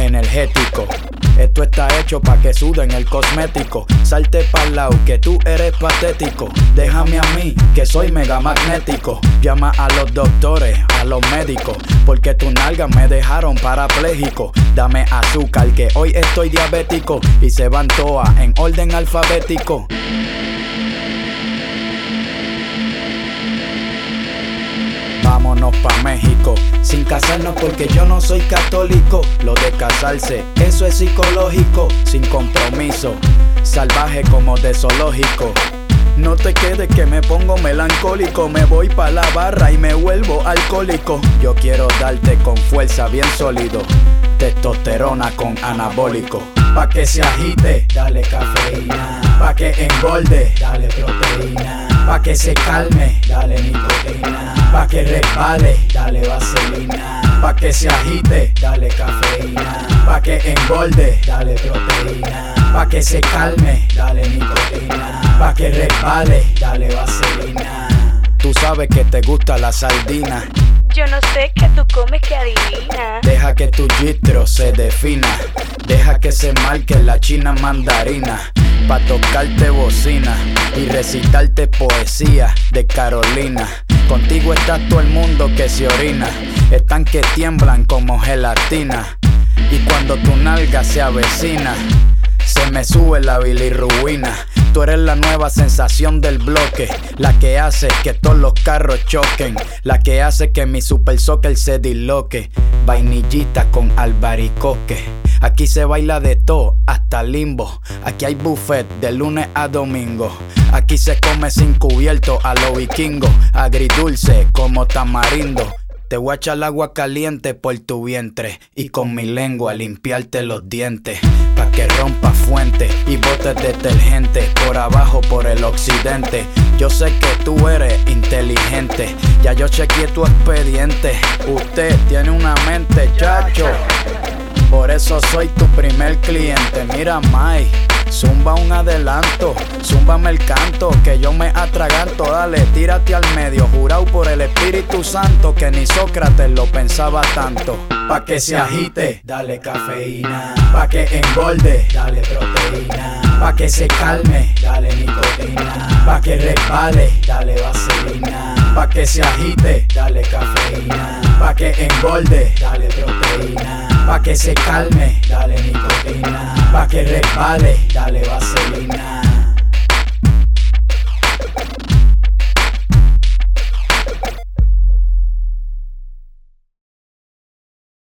energético. Esto está hecho pa' que suden el cosmético. Salte pa'l lado que tú eres patético. Déjame a mí que soy mega magnético. Llama a los doctores, a los médicos, porque tus nalgas me dejaron parapléjico. Dame azúcar que hoy estoy diabético. Y se van todas en orden alfabético. Vámonos pa' México, sin casarnos porque yo no soy católico. Lo de casarse, eso es psicológico. Sin compromiso, salvaje como de zoológico. No te quedes que me pongo melancólico. Me voy pa' la barra y me vuelvo alcohólico. Yo quiero darte con fuerza bien sólido. Testosterona con anabólico. Pa' que se agite, dale cafeína. Pa' que engorde, dale proteína. Pa' que se calme, dale nicotina. Pa' que resbale, dale vaselina. Pa' que se agite, dale cafeína. Pa' que engorde, dale proteína. Pa' que se calme, dale nicotina. Pa' que resbale, dale vaselina. Tú sabes que te gusta la sardina. Yo no sé qué tú comes que adivina. Deja que tu gistro se defina. Deja que se marque la china mandarina. Pa' tocarte bocina y recitarte poesía de Carolina. Contigo está todo el mundo que se orina. Están que tiemblan como gelatina. Y cuando tu nalga se avecina, se me sube la bilirrubina. Tú eres la nueva sensación del bloque, la que hace que todos los carros choquen, la que hace que mi super soccer se disloque. Vainillita con albaricoque. Aquí se baila de todo, hasta limbo. Aquí hay buffet de lunes a domingo. Aquí se come sin cubierto a lo vikingo. Agridulce como tamarindo. Te voy a echar agua caliente por tu vientre y con mi lengua limpiarte los dientes. Pa' que rompa fuente y botes detergente por abajo por el occidente. Yo sé que tú eres inteligente, ya yo chequeé tu expediente. Usted tiene una mente, chacho, por eso soy tu primer cliente. Mira, Mai, zumba un adelanto, zúmbame el canto, que yo me atraganto. Dale, tírate al medio, jurado por el Espíritu Santo, que ni Sócrates lo pensaba tanto. Pa' que se agite, dale cafeína. Pa' que engorde, dale proteína. Pa' que se calme, dale nicotina. Pa' que resbale, dale vaselina. Pa' que se agite, dale cafeína. Pa' que engorde, dale proteína. Pa' que se calme, dale nicotina. Pa' que resbale, dale vaselina.